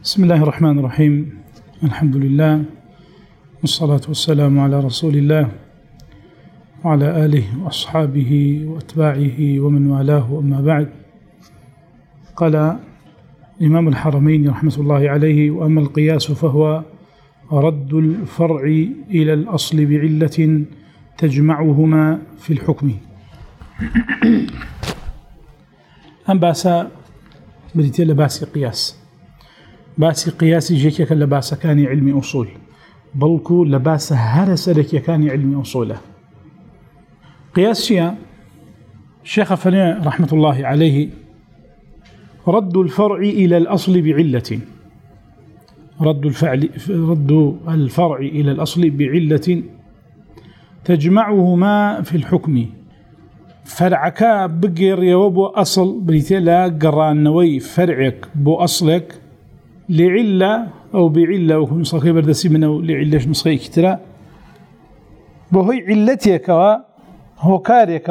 بسم الله الرحمن الرحيم. الحمد لله والصلاة والسلام على رسول الله وعلى آله وأصحابه وأتباعه ومن والاه، أما بعد. قال إمام الحرمين رحمة الله عليه: وأما القياس فهو رد الفرع إلى الأصل بعلة تجمعهما في الحكم. أم باسا بديتي لباسي قياس، باسي قياسي جيكا لباسا كان علمي أصول، بلكو لباسا هرس لك كان علمي أصوله. قياس شيء الشيخ فني رحمة الله عليه: رد الفرع إلى الأصل بعلة، رد الفرع إلى الأصل بعلة تجمعهما في الحكم. فرعك بقر يوبو أصل بريتلا قران نوي فرعك بو أصلك لعلة أو بعلة، وكم صاحي بردسي منه لعلة نسخي كترا بوهي علتك هو كاريك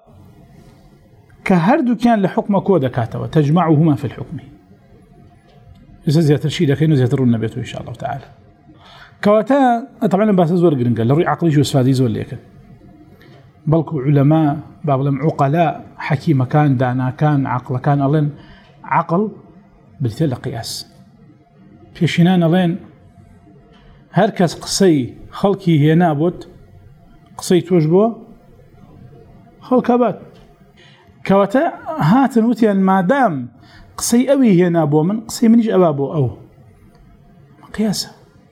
كهردو كان لحكم كودا كاتوا تجمعهما في الحكم. زيادة الشيء لكن زيادة النبي إن شاء الله تعالى. كواتا طبعا بس زور قرنقل لري عقلي جو سفادي زور ليكن، بلكو علماء بعضهم عقلاء حكيم كان دانا كان عقل كان ألين عقل بالتالي قياس في شنان ألين هركز قصي خلقي هنا بوت قصي توجبه خلقابات كواتا هاتن وتيان ما دام قصي أوي هنا بو من قصي منيش أبابو أو قياسه.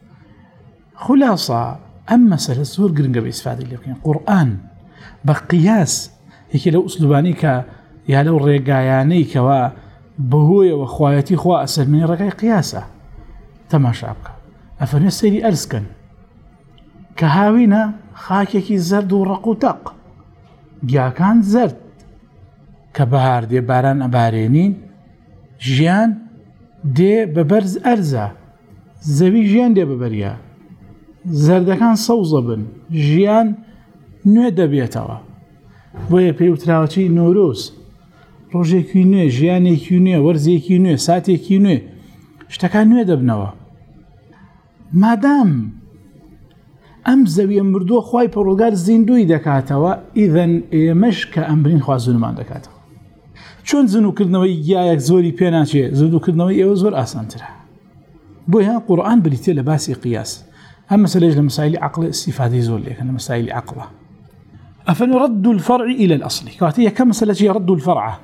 خلاصة أما سلسور قرنقا بإسفادي اللي يقين قرآن بقياس هيك لو أسلوبانيك يا لو رقايانيك وبهوية وخوايتي خوا أسل من رقاي قياسة تماشابك أفن السيدي أرسكن كهاوينا خاكيكي زرد ورقوتاق جا كان زرد كبهار دي باران أبارينين جيان دي ببرز أرزا زوي جيان دي ببريا زردكان صوزبن جيان نوێ دەبێتەوە. بۆیە پێوتراوەتی نۆرۆز ڕۆژێکی نوێ، ژیانێکی نوێ، وەرزێکی نوێ، ساتێکی نوێ، شتەکان نوێ دەبنەوە. مادام ئەم زەویە مردووە خوای پەروەردگار زیندوی دەکاتەوە، ئیذەن ئێمەش کە ئەمرین خوا زوونمان دەکاتەوە. چۆن زیندوکردنەوەی یایەک زۆری پێ ناچێت، زیندوکردنەوەی ئێوە زۆر ئاسانترە. بۆیە قورئان بریتێ لە باسی قیاس. أما سلج لمسائل عقل استفادة زول لك أنا مسائل عقله. أفنرد الفرع إلى الأصل كاتية كم مسألة يرد الفرع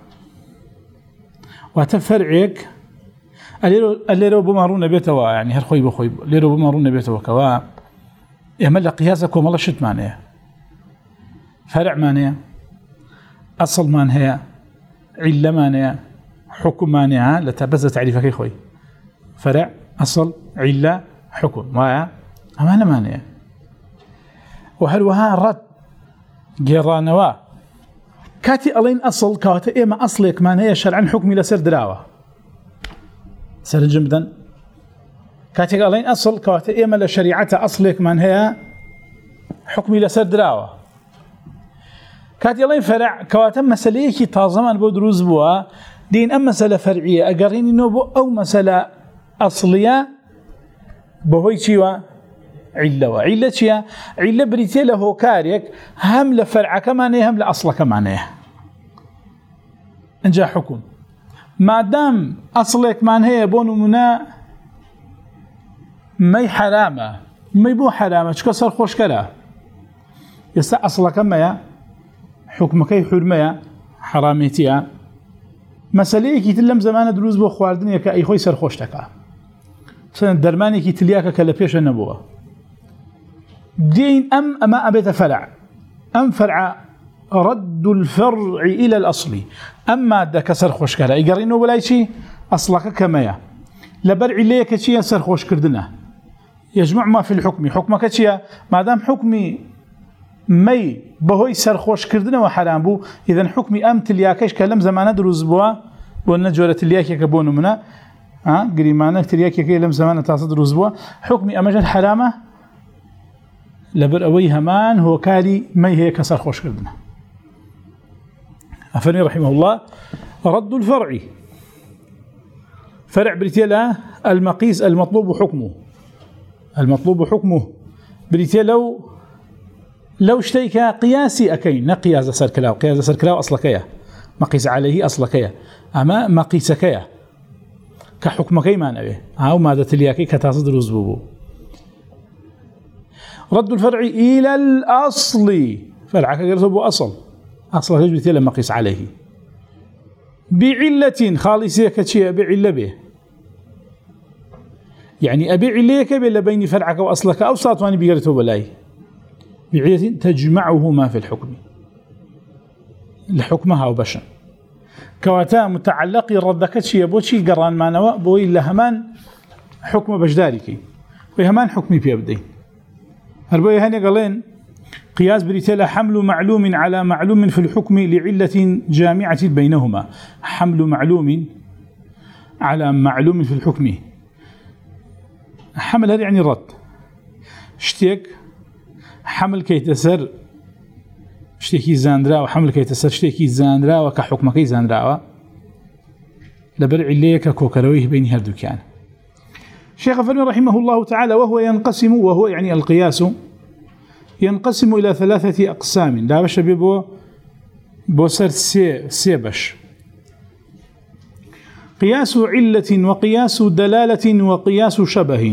وتفرعك اللي رو بمارون بيته يعني هالخوي بخوي اللي رو بمارون بيته وكوا يعمل قياسكم الله شت معناه فرع معناه أصل معناه علة معناه حكم معناه لتبز تعريفك يا خوي فرع أصل علة حكم ما أمانة مانية. وهلوها رد جيرانوا كاتي ألين أصل كاتي إما أصلك مانية شرعا حكمي لسر دراوة سر جمدا كاتي ألين أصل كاتي إما لشريعة أصلك مانية حكمي لسر دراوة كاتي ألين فرع كاتي مسأليكي تازمان بودروز بوا دين أم مسألة فرعية أقريني نوبو أو مسألة أصلية بهوي شيوا علة وعلة شيا علة بريتي له كاريك هم لفرع كمانه هم لأصل كمانه انجا حكم ما دام أصلك مان هي بونو منا مي حرامة مي بو حرامة شكسر خوش كلا يسا أصلك ما حكمك حرمة حراميتيا مسألة كي تلم زمان دروز بو خواردنيا كأي خوي سر خوش تكا درماني كي تلياك كلا بيش النبوة دين أما أبيت فرع أم فرع رد الفرع إلى الأصل أما دا كسر خوش كلا يقرينه ولا شيء أصلك كمايا لبرع ليك شيء سر خوش كردنا يجمع ما في الحكم حكمك شيء ما دام حكمي مي بهوي سر خوش كردنا وحرام بو إذن حكمي أم تلياكش كلام زمان دروز بوا بون جورة تلياك يكبون منا قريمانك ترياك يكلم زمان تصد رزبوا حكمي أمجد حرامة لبر أوي همان هو كاري ما هي كسر خوش كردنا. أفني رحمه الله رد الفرع فرع بريتيلا المقيس المطلوب حكمه بريتي لو اشتيك قياسي أكين نقياس سركلاو قياس سركلاو أصلكيا مقيس عليه أصلكيا أما مقيسكيا كحكمكي ما نبيه أو ماذا تلياكي كتصدر وزبوبو رد الفرع إلى الأصل فرعك يرتبو أصل بريتي لما قيس عليه بعلة خالصية كتشي بعلة به يعني أبيع إليك بلا بين فرعك وأصلك أو ساطواني بيقرته بلاي بعلة تجمعهما في الحكم لحكمها وبشا كواتا متعلقي ردكتشي بوشي قران ما نواء بوي لهمان حكم بجداركي ويهمان حكمي بيبدين هربوي هاني قالين قياس بريتيلا حمل معلوم على معلوم في الحكم لعلة جامعة بينهما حمل معلوم على معلوم في الحكم حمل هذا يعني رد اشتيك حمل كي تسر اشتيكي زاندرا وحمل كي تسر اشتيكي زاندرا وكحكمكي زاندرا لبرع ليك كوكرويه بين هردو كان الشيخ فرمي رحمه الله تعالى وهو يعني القياس ينقسم إلى 3 أقسام لا باش بوسر سيبش قياس علة وقياس دلالة وقياس شبه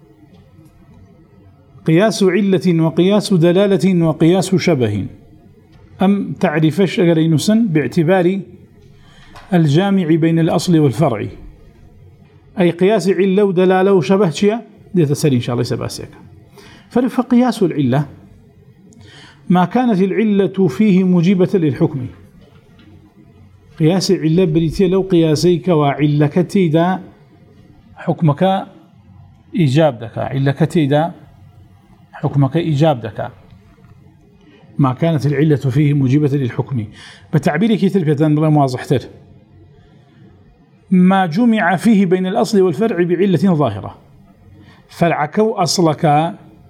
قياس علة وقياس دلالة وقياس شبه أم تعرفش أغرينسا باعتبار الجامع بين الأصل والفرع أي قياس علة ودلالة وشبه شيء دي تسأل إن شاء الله سباسيك فقياس العلة ما كانت العلة فيه موجبة للحكم قياس علة بريتي لو قياسيك وعلكتي دا حكمك إيجابدك علكتي دا حكمك إيجابدك ما كانت العلة فيه موجبة للحكم بتعبير كتير كتنبغي مواضحتر ما جمع فيه بين الأصل والفرع بعلة ظاهرة فرعكو أصلك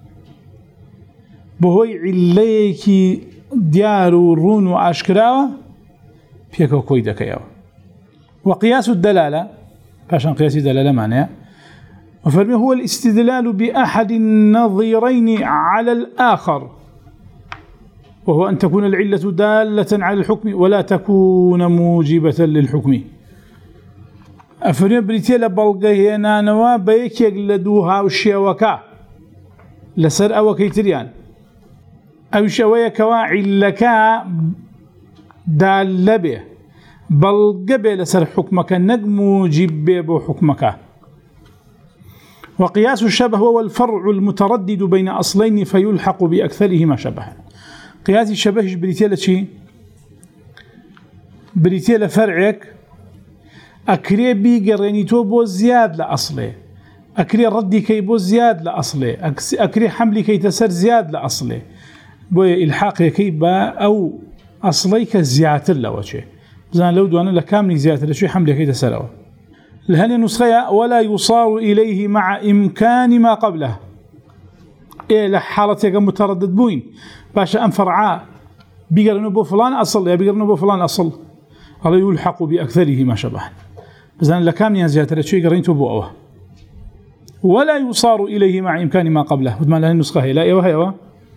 بهوي عليك ديارو رون وأشكراوة بيكو كويدك ياو وقياس الدلالة عشان قياس الدلالة معناه وفرمي هو الاستدلال بأحد النظيرين على الآخر وهو أن تكون العلة دالة على الحكم ولا تكون موجبة للحكم أفرمي بريتيلا بلغينا نوا بيك يقلدوها والشيوكا لسر أو كيتريان أو شوية علكا دال به بل قبل سر حكمك نجم جيب حكمك وقياس الشبه هو الفرع المتردد بين أصلين فيلحق بأكثرهما شبها قياس الشبه بريتيلا شيء بريتيلا فرعك أكري بيقرنيتو بو زياد لأصله أكري ردي كي بو زياد لأصله أكري حملي كي تسر زياد لأصله بو إلحاق كي با أو أصليك زيادة لوجه زان لو دوانا لكامل زيادة لشي حملي كي تسره لهني نسخة ولا يصار إليه مع إمكان ما قبله إيه لحالتك متردد بوين باشا أم فرعاء بيقرنوا بو فلان أصل يا بيقرنوا بو فلان أصل الله يلحق بأكثره ما شبه زان لكامل زيادة لشي قرنتو بو أوه ولا يصار إليه مع إمكان ما قبله ودما لهني نسخة لا إيوه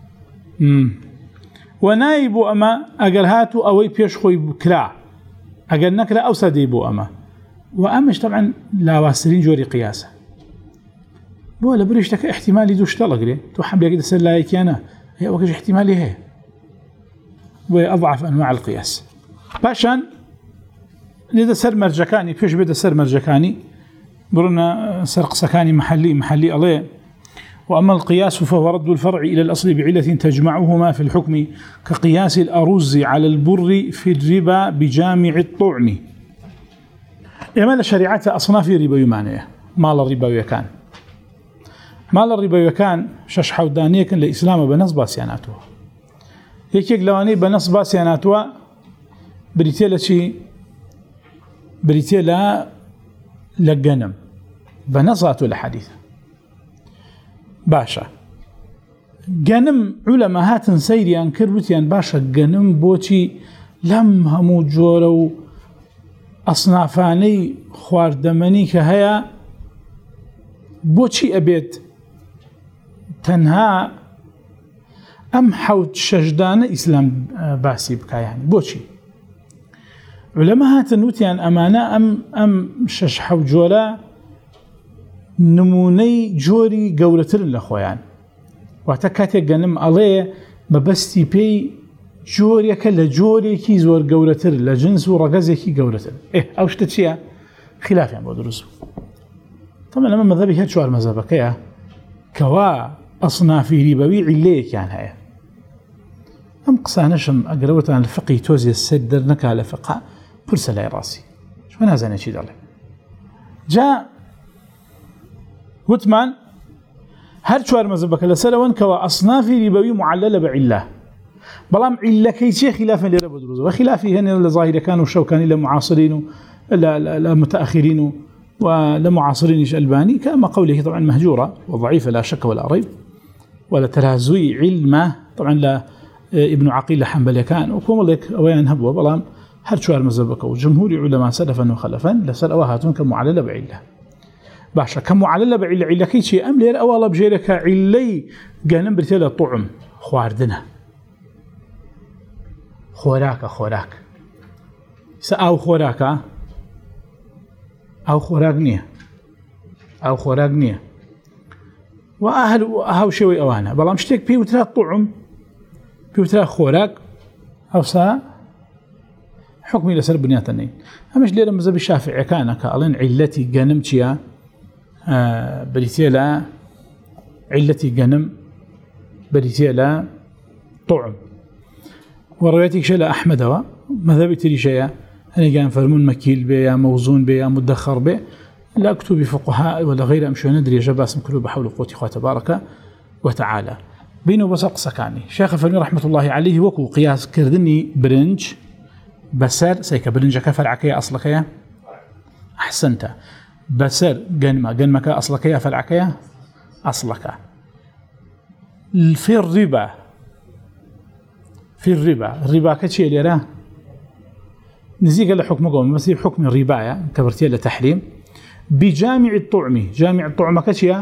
ونايب أما أقل هاتو أوي بيشخوي بكلا أقل نكلا أو سديبو أما وأمش طبعا لا واسرين جوري قياسة بولا بريشتك احتمالي دوش طلق لي تو حملي قد سر لايك أنا هي وكش احتمالي هي وأضعف أنواع القياس باشان لذا سر مرجكاني فيش بدا سر مرجكاني برنا سرق سكاني محلي عليه وأما القياس فهو رد الفرع إلى الأصل بعلة تجمعهما في الحكم كقياس الأرز على البر في الربا بجامع الطعم إعمال شريعة أصناف ربا يمانية مال الربا ويكان مال الربا ويكان شش حودانية كان لإسلام بنص باسياناته هيك لواني بنص باسياناته بريتيلا لجنم بنصاته لحديث باشا جنم علماء هاتن سيريان كربتيان باشا جنم بوتي لم همو جورو أصنافاني خواردماني كهيا بۆچی ئەبێت تەنها ئەم حەوت شەشدانە ئیسلام باسی بکایانی بۆچی علەما هاتن وتیان ئەمانە ئەم شەش حەوت جۆرە نمونەی جۆری گەورەترن لە خۆیان واتە کاتێک گەنم ئەڵێ بەبەستی پێی جۆرێکە لە جۆرێکی زۆر گەورەتر لە جنس و ڕەگەزێکی گەورەتر ئەو شتە چییە؟ خلافیان بۆ دروست طبعا لەمە مەذهبی هەر چوار مەذهبەکەیە کەوا ئەصنافی ریبەوی عیلەیەکیان هەیە ئەم قسانەشم ئەگەرەوەتان لە فقی تۆزیە سەر دەرنەکا لە فقە پرسە لای ڕاستی شوە نازانێ چی دەڵێ جا وتمان هەر چوار مەذهبەکە لەسەرەوەن کەوا ئەصنافی ریبەوی معللە بە عیلە بەڵام عیلەکەی چیە خلافە لێرە بە دروست خلافی هەنێ لە ظاهیرەکان و شەوکانی لە معاصرین و لا متأخرين ولمعاصرين الألباني كما قوله طبعا مهجورة وضعيفة لا شك ولا ريب ولا تلازوي علمه طبعا لا ابن عقيل حنبلي كان وكم لك وين هبوا بلام هر شوار مذهبك وجمهور علماء سلفا وخلفا لسال أواهاتون كمعللة بعلة باشا كمعللة بعلة علة كي شيء أم لير أولا بجيرك علي قانم برتيلة طعم خواردنا خوراك سأو خوراك أو خوراك نية وأهل شوي أوانا بلام شتيك بيوترا طعم بيوترا خوراك أو سا حكمي لسر بنياتنين همش ليرا مذهب الشافعي كان قالين علتي جنم تيا بريتيلا علتي جنم بريتيلا طعم وروايتك شلا أحمد مذهب تريشيا هني كان فرمون مكيل بي موزون بي مدخر بي لا كتب فقهاء ولا غير أمشي ندري جباس مكلوب بحول قوة إخوة تبارك وتعالى بينه بسق سكاني شيخ فرمي رحمة الله عليه وكو قياس كردني برنج بسر سيك برنج كفر عكية أصلك يا أحسنت بسر جنمك أصلك يا فرعكية أصلك في الربا كتشي اللي راه نزيق لحكم قوم بس حكم الرباية كبرتيه لتحريم بجامع الطعم جامع الطعم كشيا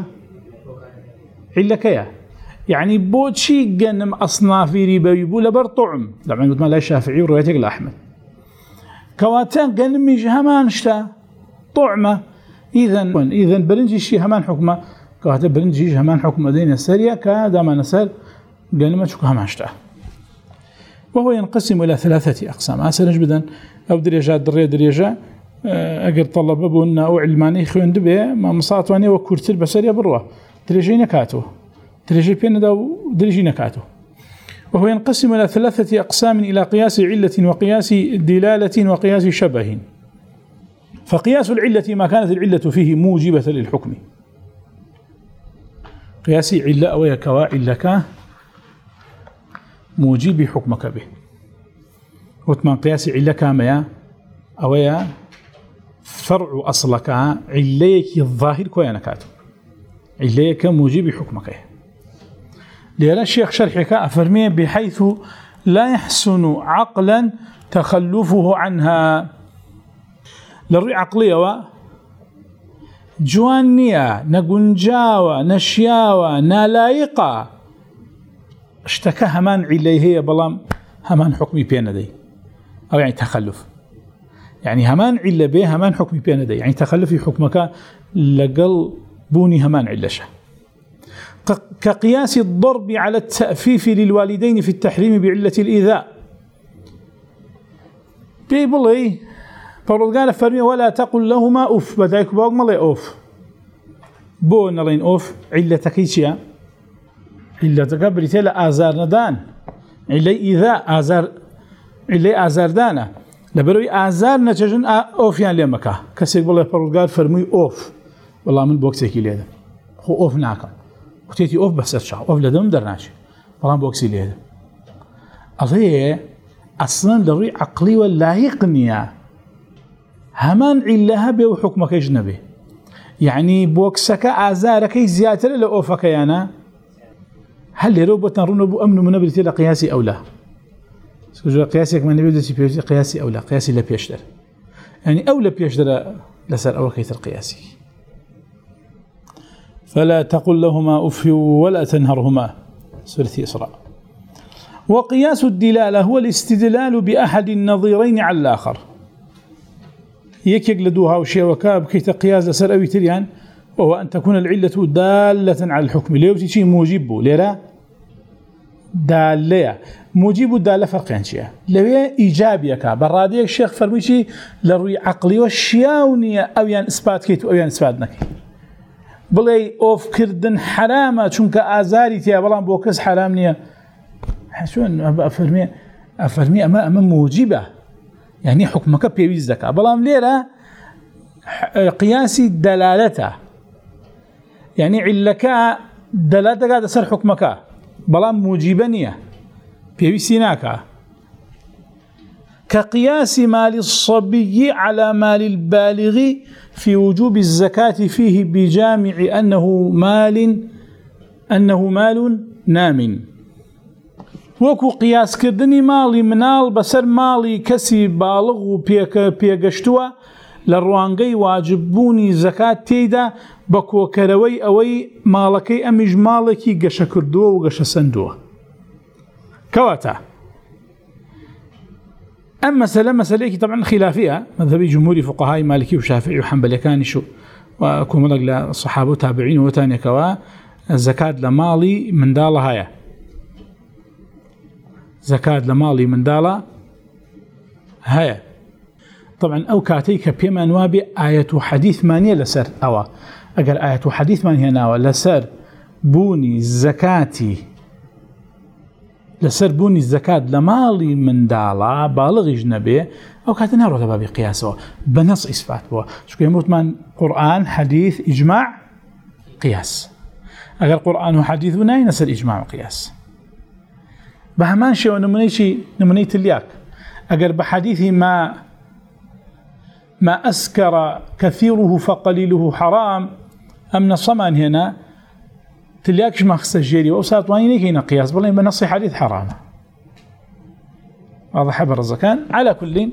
علكيا يعني بوتشي جنم أصناف رباوي بولا بر طعم طبعا قلت ما لا الشافعي وروايتك لأحمد كواتان جنم همان شتا طعمة إذا برنجي شي همان حكمه كواتان برنجي همان حكمه دين السرية كدام نسال جنم شو همان شتا وهو ينقسم إلى 3 أقسام أسنجبدا أو درجات درجة أجر طلب أبونا أو علماني خوين دبي ما مصاطواني وكورتل بسرية بروا درجين كاتو درجي بين دو درجين كاتو وهو ينقسم إلى 3 أقسام إلى قياس علة وقياس دلالة وقياس شبه فقياس العلة ما كانت العلة فيه موجبة للحكم قياس علة أو يكوا علك موجب حكمك به وثمان قياس علك ما أو فرع أصلك عليك الظاهر كوينكات عليك موجب حكمك لأن الشيخ شرحك أفرمي بحيث لا يحسن عقلا تخلفه عنها للرؤية عقلية جوانية نقنجاوة نشياوة نالايقة اشتكى همان عليه بلام همان حكمي بين دي أو يعني تخلف يعني همان علة به همان حكمي بين دي يعني تخلف حكمك لقل بوني همان علشه كقياس الضرب على التأفيف للوالدين في التحريم بعلة الإيذاء بيبلي قال فرمي ولا تقل لهما أف بدايك باق ملي أف بون لين أف علتك إيشيا علتك بريتيلا آزار ندان علي إيذاء آزار علي آزار دانا لبروي آزار نتجن أوف يعني لمكا كسيك بالله قال فرمي أوف والله من بوكسيكي لهذا هو أوف ناكم وتيتي أوف بس أتشع أوف لدم درناش والله بوكسي لهذا أضيه أصلا لري عقلي ولا يقنيا همان علها به وحكمك أجنبي يعني بوكسك آزارك زيادة لأوفك يانا هل يروبتنا رونبو أمن من نبرتي لقياسي أو لا قياسك من نبرتي قياسي أو لا قياسي لا بيشتر يعني أو لا بيشتر لسر أو كيتر قياسي فلا تقل لهما أف ولا تنهرهما، سورة إسراء. وقياس الدلالة هو الاستدلال بأحد النظيرين على الآخر، يكيك لدوها وشيوكا بكيت قياس لسر أوي تريان، وهو أن تكون العلة دالة على الحكم. ليوتي شيء موجبه ليرا دالة موجب دالة فرقين شيء لو إيجابيك براديك الشيخ فرميشي لروي عقلي والشياونية أو يعني إثبات كيت أو يعني إثبات نكي بلي أوف كردن حرامة چونك آزاري تيا بلان بوكس حرام نية شون أفرمي أما موجبة يعني حكمك بيويز ذكاء بلان ليرا قياسي دلالته يعني علك دلالتك هذا سر حكمك بلان موجبانية بيويسيناك كقياس مال الصبي على مال البالغ في وجوب الزكاة فيه بجامع أنه مال نام. وكو قياس كردني مالي منال بسر مالي كسي بالغ وبيقشتوا للروانقي واجبوني زكاة تيدا بكو كروي أوي مالكي أمج مالكي قش كردوا وقش سندوا كواتا. أما مسألة طبعا خلافية مذهبي جمهوري فقهاء مالكي وشافعي وحنبلي كان شو وأكو ملق للصحابة وتابعين وتاني كوا الزكاة لمالي من دالة هاي زكاة لمالي من دالة هاي طبعا أو كاتيك بيما نوابي آية حديث مانية لسر أو أقل آية حديث مانية ناوى لسر بوني زكاتي لسر بوني الزكاة لمالي من دالة بالغ جنبي أو كاتنا روح بابي قياسه بنص إثبات بوا شو يموت من قرآن حديث إجماع قياس أقل قرآن وحديث وناي نسر إجماع وقياس بهمان شيء ونمنيت الياك أقل بحديث ما أسكر كثيره فقليله حرام أمن صمان هنا تلياكش ما خص الجيري وأوساط وانيني كينا قياس بالله بنصي حديث حرام هذا حبر الزكان على كل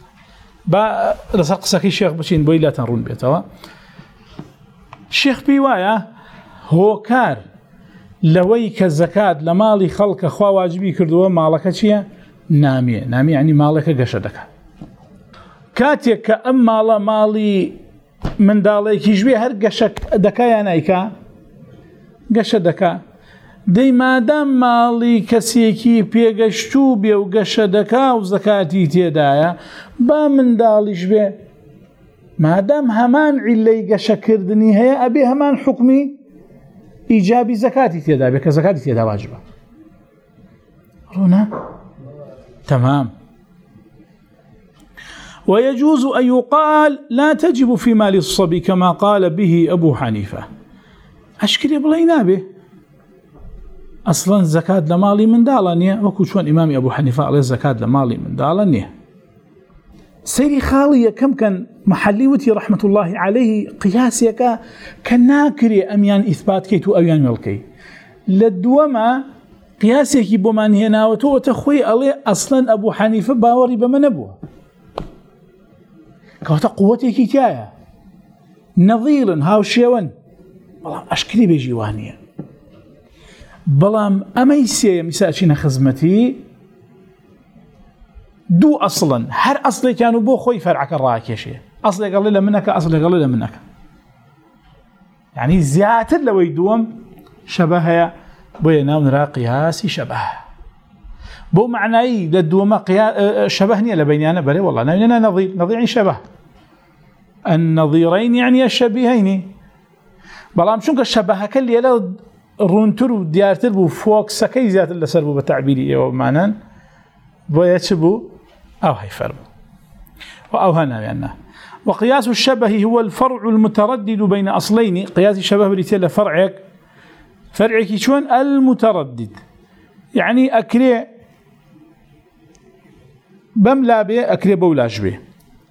لسرق ساكي الشيخ بشين بوي لا تنرون بيتوا الشيخ بيوايا هو كار لويك الزكاة لمالي خلق أخوا واجبي كردوا مالك شيء نامية يعني مالك قشدك كاتيك أما لا مالي من داليك يجبي هر قشك دكايا نايكا قشدك دي مادام مالي كسيكي بيقشتو بيو قشدك وزكاتي تيدايا با من دالي يجبي مادام همان علي قشكردني هي أبي همان حكمي إيجابي زكاتي تيدا بك زكاتي تيدا واجبة رونا تمام. ويجوز أن يقال لا تجب في مال الصبي كما قال به أبو حنيفة أشكري بلينا به أصلا زكاة لمالي من دالانية وكوشوان إمام أبو حنيفة عليه زكاة لمالي من دالانية سيري خالية كم كان محليوتي رحمة الله عليه قياسيك كناكري أميان إثبات كيتو أميان ملكي لدوما قياسيك بمان هنا وتخوي عليه أصلا أبو حنيفة باوري بمن أبوه كواتا قوتي كيتايا نظيرا هاو شيوان بلام أشكري بجيوانية بلام أميسي مساعشين خزمتي دو أصلا هر أصلي كانوا بو خوي فرعك الراكيشي أصلي قليلا منك أصلي قليلا منك يعني زيادة لو يدوم شبهها بو ينام نرى قياسي شبه بو معنى للدوما شبهني لبيني أنا بري والله نبينا نظير يعني شبه النظيرين يعني الشبيهين بلام شونك الشبه كل يلا رونتر وديارتر بو فوق سكي زيادة اللي سربو بتعبيري ومعنى بو يتشبو أو هيفرمو أو هنا يعني. وقياس الشبه هو الفرع المتردد بين أصلين قياس الشبه بريتيلا فرعك شون المتردد يعني أكري بملا بي أكري بولاش بي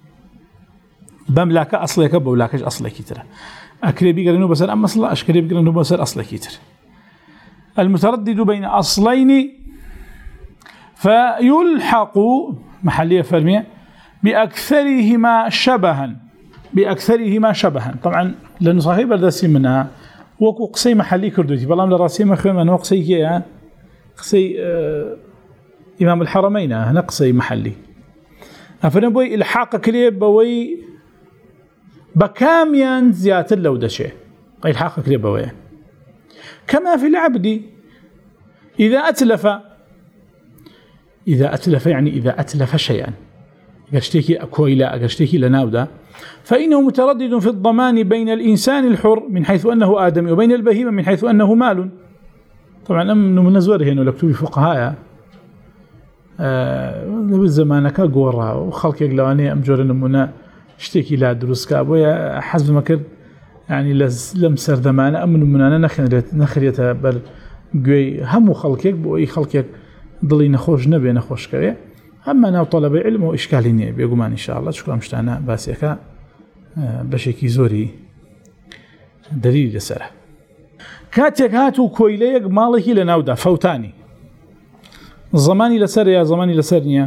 بملاك أصليك بولاكش أصلي كتر أكري بيقرنو بسر أم أصلا أشكري بيقرنو بسر أصلي كتر المتردد بين أصلين فيلحق محلية فرمية بأكثرهما شبها طبعا لأنه صحيح بردسي منها وەکو قسەی مەحەلی کردویتی بەڵام لە ڕاستیمە خوێنمانەوە قسەی کێیە قسەی ئیمام الحەرەمەینە هەنە قسەی مەحەلی ئەفرەن بۆی ئیلحاق کرێ بەوەی بە کامیان زیاتر لەو دەچێ ئیلحاق کرێ بەوەیە كما في العبد إذا أتلف يعني إذا أتلف شيئا أجشتكي أكويلا أجشتكي لناودا فإنه متردد في الضمان بين الإنسان الحر من حيث أنه آدمي وبين البهيمة من حيث أنه مال. طبعا من نزوره هنا لكتوب فقهاء زمانك قورا وخلق يقلواني أمجور نمونا اشتكي لا دروس كابويا حسب ما كر يعني لم سر دمانة أمن منانا نخريته بل قوي هم خلقك بوي خلقك ضلي نخوش نبي نخوش كوي أما ناو طلب علم وإشكاليني بيقومان إن شاء الله شكرا مشتانا باسيكا بشكي زوري دليل لسره كاتيك هاتو كويليك مالكي لناودا فوتاني زماني لسر يا زماني لسر نيا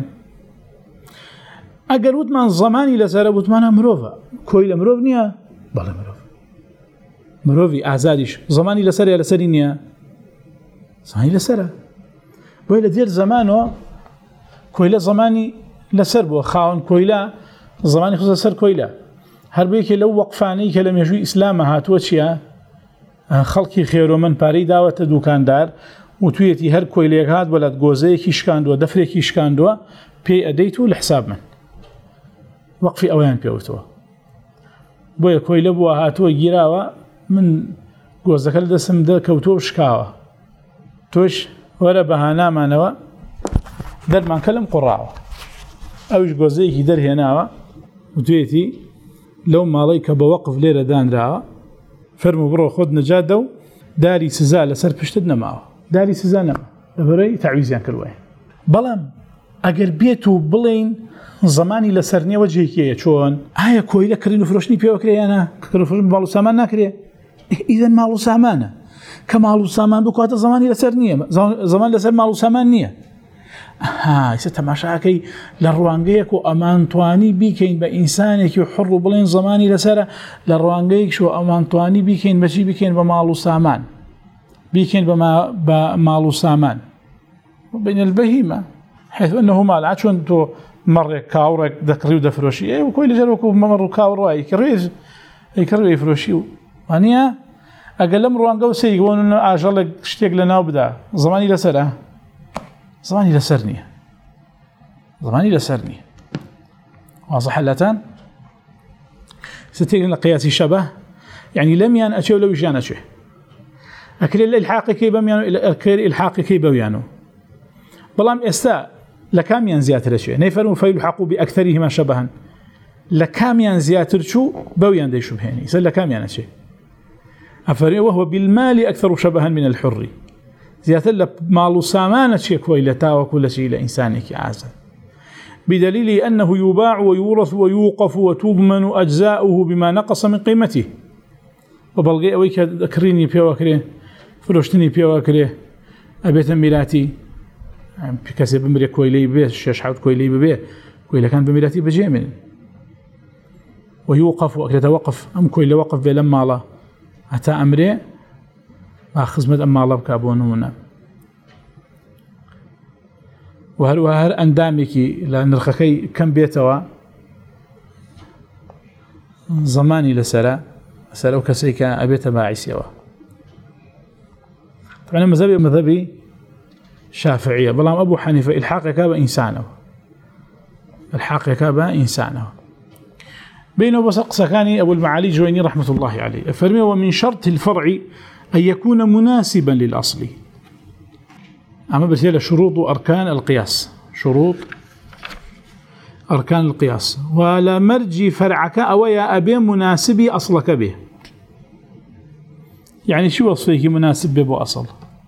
أقر وتمان زماني لسر وتمان مروفا كويل مروف نيا بلا مروفي أعزاديش زماني لسر يا لسر نيا زماني لسر بويلة دير زمانه كويلة زماني لسر بو خاون كويلة زماني خصوصا سر كويلة هربيك لو وقفاني كلم يجوي إسلامها توشيا خلقي خير من باري دعوة دوكاندار وتويتي هر كويليك هاد ولد جوزي كيشكاندو دفري كيشكاندو بي أديتو لحساب من وقفي أويان بيوتو بويا كويلة بوا هاتو جيراوا من جوزك الدسم ده كوتو شكاوا توش ورا بهانا مانوا در ما كلم قراعه أوش جوزي كي در هناوا وتويتي لو ماليك بوقف ليرة دان راوا فرمو برو خود نجادو داري سزا لسر بشتدنا معه داري سزا نما لبري تعويزيان كروي بلام اگر بيتو بلين زماني لسرني وجهي چون هيا كويله كرينو فروشني بيو كري انا كرو فروش مالو سامان نكري اذا مالو سامانه كمالو سامان بكوات زماني لسرني زمان لسر مالو سامان نيه يسا تماشاكي لروانجيك وأمانتواني بيكين بإنسانك يحر بلين زماني لسرة لروانجيك شو أمانتواني بيكين بشي بيكين بمالو سامان بيكين بمالو سامان وبين البهيمة حيث أنه مال عشان تو مر كاورك ذكري ودفروشي وكل جلوك مر كاور يكرر يفروشي وانيا أقلم روانجو سيقولون إنه أجلك اشتيق لنا وبدا زماني لسرة زماني لسرني واضح اللتان ستيقن قياسي شبه يعني لم يان أشيو لو يجان أشيه أكل الإلحاق كي بميانو الإلحاق كي بميانو بلام إستا لكام ين زياتر أشيه نيفرون فيلحقوا بأكثرهما شبها لكام ين زياتر شو بويان دي شبهيني سأل لكام ين أشيه أفرين وهو بالمال أكثر شبها من الحر زيادة مالو سامانة شيء كويلتا وكل شيء لإنسانك عازل بدليل أنه يباع ويورث ويوقف وتضمن أجزاؤه بما نقص من قيمته وبلغي أويك أكريني بيوكري فروشتني بيوكري أبيت ميلاتي بكسي بمري كويلي بيه شاشحاوت كويلي بيه كويلة كان بميلاتي بجيمن ويوقف وأكل توقف أم كويلة وقف بلما الله أتى أمري خزمة أما الله بكابونونا وهر أندامك لأن رخكي كم بيتوا زماني لسرا وكسيكا أبيت باعسيوا طبعا مذهبي شافعية بلام أبو حنيفة الحاق كابا إنسانه بينه وبسق سكاني أبو المعالي جويني رحمة الله عليه فرمي ومن شرط الفرع أن يكون مناسبا للأصل أما بسيلة شروط أركان القياس ولا مرجي فرعك أو يا أبي مناسبي أصلك به يعني شو وصفك مناسب به أصل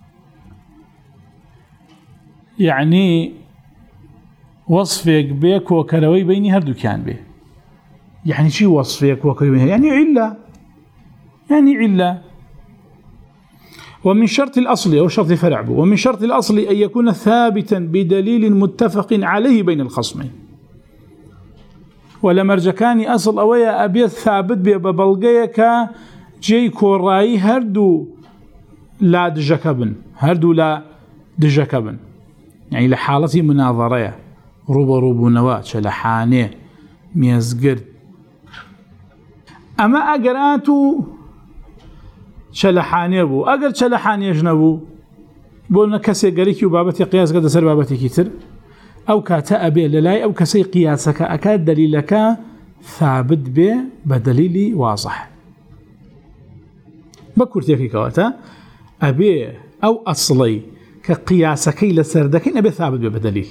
يعني وصفك بك وكروي بيني هردو كان به يعني شو وصفك وكروي يعني علة ومن شرط الأصل أو شرط فرع ومن شرط الأصل أن يكون ثابتا بدليل متفق عليه بين الخصمين ولا مرجكاني أصل أويا أبيت ثابت ببلغيك جي كوراي هردو لا دجكبن هردو لا دجكبن يعني لحالتي مناظرة روبو نوات شلحاني ميزقر أما أقراتو شلحاني بو أقر شلحاني جنبو بولنا كسي قريكي وبابتي قياس قد سر بابتي كتر أو كاتا أبي للاي أو كسي قياسك أكاد دليلك ثابت به بدليل واضح بكورتيكي كواتا أبي أو أصلي كقياسكي لسردكين أبي ثابت به بدليل.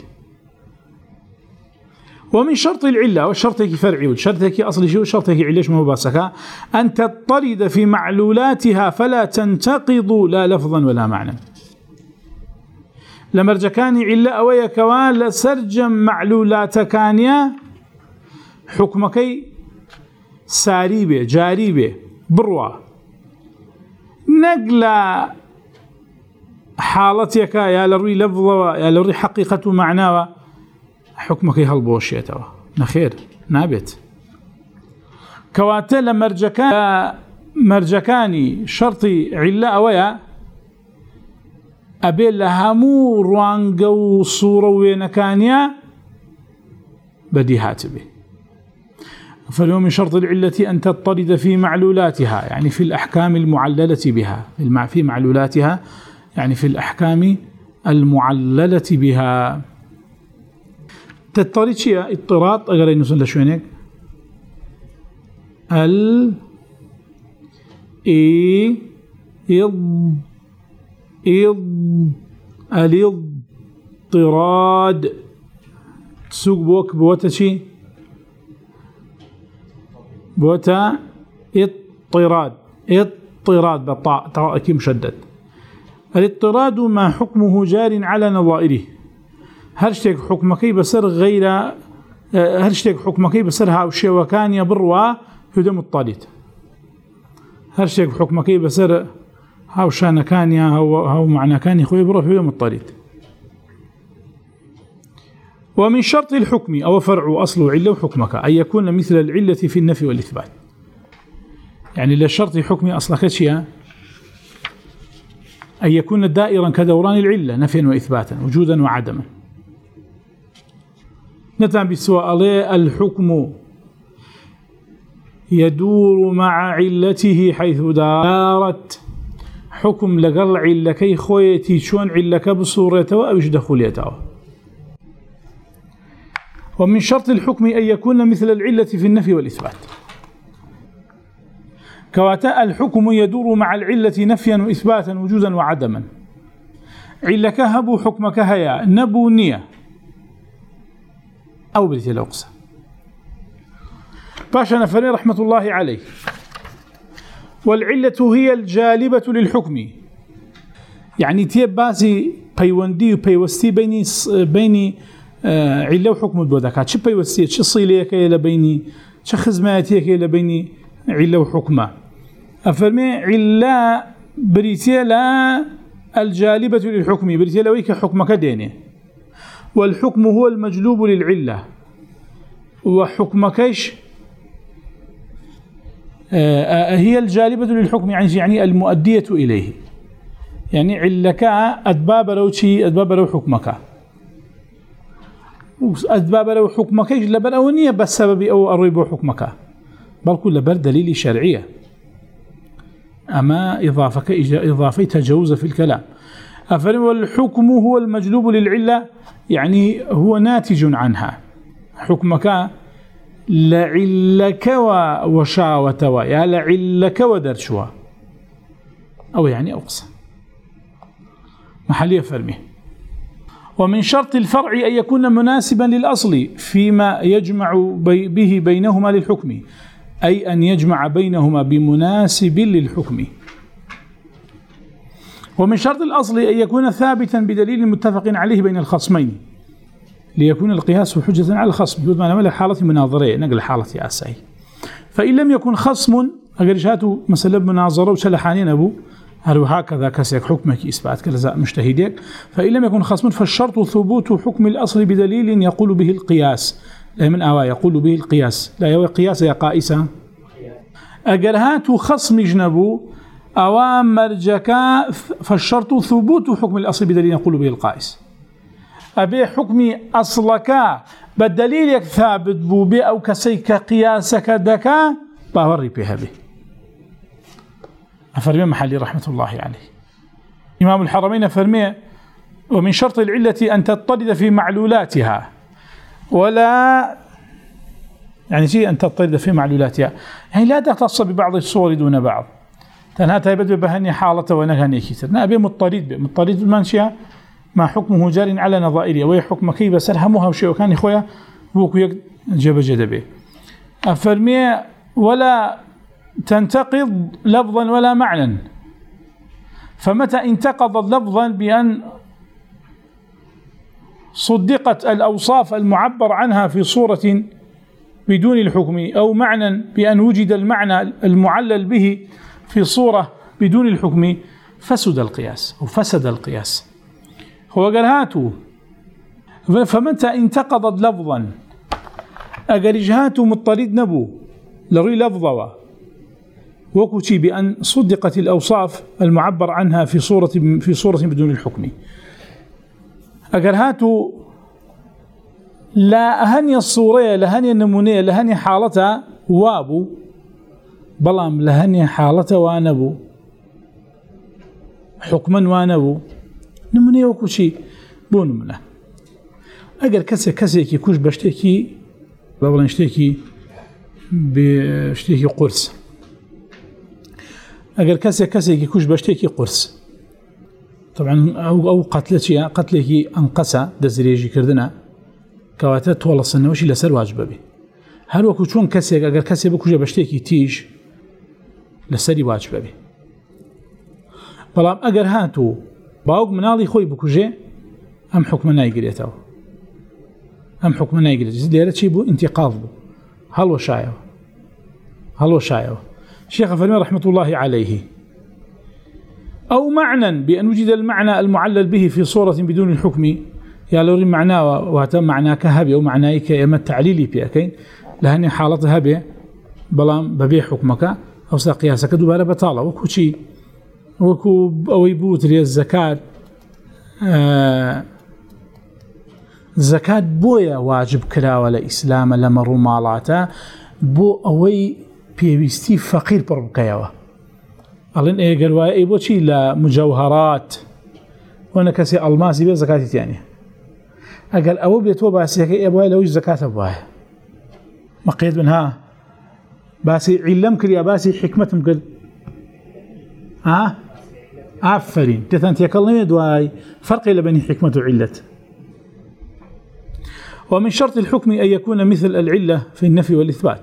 ومن شرط العلة والشرطك فرعي والشرطك أصلي شو شرطك علش ما هو باسكا أن تضطرد في معلولاتها فلا تنتقض لا لفظا ولا معنى. لمرجكاني علة أويا كوان لسرجم معلولاتكانيا حكمكي ساريبه جاريبه بروا نقل حالتك يا لروي لفظه يا لروي حقيقة معناه حكمك هالبوشيتوا نخير نابت كواتل مرجكاني شرطي علا أويا أبي لهمو روانقو صورة وينكانيا بديهات به. فلو من شرط العلة أن تضطرد في معلولاتها يعني في الأحكام المعللة بها في معلولاتها يعني في الأحكام المعللة بها. تضطرد شيء اضطراد أقرأ نوصل لشوينك الاضطراد تسوق بوك بوتا شي بوتا اضطراد بالطاء طاء مشدد. الاضطراد ما حكمه جار على نظائره هرشتك حكمكي بسر غير هرشتك حكمكي بسر هاوشي وكان يبروا هدى مضطرد هرشتك حكمكي بسر هاوشان كان هاو معنى كان يخوي بروا هدى مضطرد. ومن شرط الحكم أو فرع أصل علة حكمك أن يكون مثل العلة في النفي والإثبات يعني للشرط حكم أصلك شيء أن يكون دائرا كدوران العلة نفيا وإثباتا وجودا وعدما. نتعلم بالسؤال الحكم يدور مع علته حيث دارت حكم لقل علكي خويتي شون علك بصورته أو دخوليته. ومن شرط الحكم أن يكون مثل العلة في النفي والإثبات كواتا الحكم يدور مع العلة نفيا وإثباتا وجودا وعدما. علك هبو حكمك هيا نبو نية أو بريت الأقصى باشا نفري رحمة الله عليه. والعلة هي الجالبة للحكم يعني تيب باسي بيوندي وبيوستي بيني علة وحكم بودكات شو بيوستي شو صيليك إلى بيني شو خزماتيك إلى بيني علة وحكمة أفرمي علة بريتيلا الجالبة للحكم بريتيلا ويك حكمك ديني والحكم هو المجلوب للعلة وحكمكش هي الجالبة للحكم يعني المؤدية إليه يعني علك أدباب لو حكمك أدباب لو حكمكش لبر أونية بسبب أو أريب حكمك بل كل بر دليل شرعية أما إضافة تجوز في الكلام. والحكم هو المجلوب للعلة يعني هو ناتج عنها حكمك لعلك وشاوة يا لعلك ودرشوا أو يعني أقصى محلية فرمي. ومن شرط الفرع أن يكون مناسبا للأصل فيما يجمع به بينهما للحكم أي أن يجمع بينهما بمناسب للحكم. ومن شرط الأصل أن يكون ثابتا بدليل متفق عليه بين الخصمين ليكون القياس حجة على الخصم يقول ما نعمل حالة مناظرة نقل حالة أساي. فإن لم يكن خصم أجرشاته مثلا مناظرة وشلحانين أبو هل هكذا كسيك حكمك إثبات كذا مجتهدك. فإن لم يكن خصم فالشرط ثبوت حكم الأصل بدليل يقول به القياس لا من آواء يقول به القياس لا يوى قياس يا قائسة أجر هاتو خصم جنبو أوام مرجكا فالشرط ثبوت حكم الأصل بدليل يقول به القائس أبي حكمي أصلك بالدليل ثابت بو بي أو كسيك قياسك دكا باوري بها به أفرمي محلي رحمة الله عليه إمام الحرمين فرمي ومن شرط العلة أن تضطرد في معلولاتها ولا يعني شيء أن تضطرد في معلولاتها يعني لا تختص ببعض الصور دون بعض تنهاتها يبدو بهني حالة ونغني كتر نأبي مضطرد المنشأ ما حكمه جار على نظائره وهي حكم كي بسرهمها وشيء وكان إخويا بوكو يجب جدبه أفرمي ولا تنتقض لفظا ولا معنى فمتى انتقضت لفظا بأن صدقت الأوصاف المعبر عنها في صورة بدون الحكم أو معنى بأن وجد المعنى المعلل به في صورة بدون الحكم فسد القياس هو قال هاتوا فمتى انتقضت لفظا أقل هاتوا مضطرد نبو لغي لفظوا وكتي بأن صدقت الأوصاف المعبر عنها في صورة بدون الحكم أقل هاتوا لا أهني الصورية لهني النمونية لهني حالتها وابو بلام لهني حالتها وانبو حكما وانبو نمونية وكوشي بو نمونة أقل كسي كي كوش بشتكي بابلا نشتكي بشتكي قرص أقل كسي كي كوش بشتكي قرص طبعا أو قتلكي أنقسى دزريجي كردنا كواتات طول السنة وشي لسر واجبه به هل وكو چون كسي اگر كسي بكوجه بشتيكي تيج لسري واجبه به بلام اگر هاتو باوق مناضي خوي بكوجه ام حكم نايقريتو ليرة شي بو انتقاض بو هل وشايو الشيخ فرمي رحمة الله عليه أو معنى بأن وجد المعنى المعلل به في صورة بدون الحكم يا لوري معناه واتم معناك هبي أو معناك يما التعليلي بيكين لهني حالتها هبي بلام ببيع حكمك أو ساقياسك دوباره بطالة وكو شي وكو أو يبوت لي الزكاة زكاة بويا واجب كلا ولا إسلام لما رمالاتا بو أوي بيستي فقير بربكيوه ألين إيه قالوا إيه بو شي لمجوهرات وانا كسي ألماسي بيه زكاة تانية أقل أبو بيتو باسي كي أبوها لوش زكاة أبوها ما قيد منها باسي علم كريا باسي حكمة مقل عفرين تثنت يكلمي دواي فرق لبني حكمة وعلة ومن شرط الحكم أن يكون مثل العلة في النفي والإثبات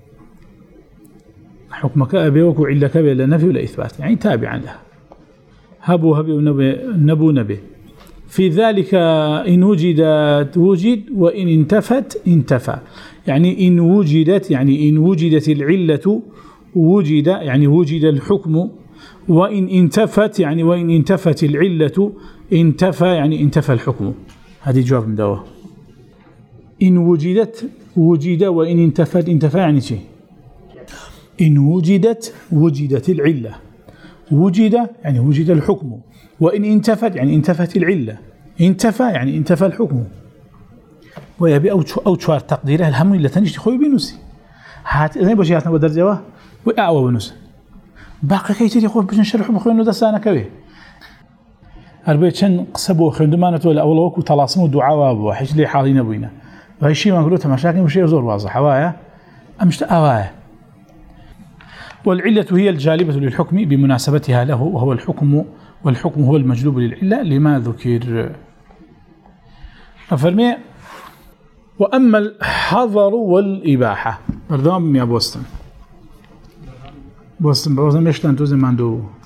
حكمك أبي وكو علك أبي للنفي ولا إثبات يعني تابعا لها هبو نبو نبي في ذلك إن وجدت وجد وإن انتفت انتفى يعني إن وجدت العلة وجد يعني وجد الحكم وإن انتفت يعني وإن انتفت العلة انتفى يعني انتفى الحكم هذه جواب مدوه إن وجدت وجد وإن انتفت انتفى يعني شيء إن وجدت العلة وجد يعني وجد الحكم وإن انتفت يعني انتفت العلة انتفى يعني انتفى الحكم ويبي أو شوار تقديره الهم اللي تنجي خوي بنوسي هات زي بجياتنا بدرجة وأعوى بنوس باقي كي تري خوي بجن شرح بخوي إنه دسانة كوي أربعة شن قصبوا خندمانة ولا أول وقت وتلاصموا دعاء وابو حيش لي حاضين أبوينا وهاي شيء ما نقوله تماشاكل وشيء زور واضح هوايا أمشت أوايا والعلة هي الجالبة للحكم بمناسبتها له وهو الحكم والحكم هو المجلوب للعلة لما ذكر أفرمي وأما الحظر والإباحة بردام يا بوستن بوستن مشتان توزن ماندو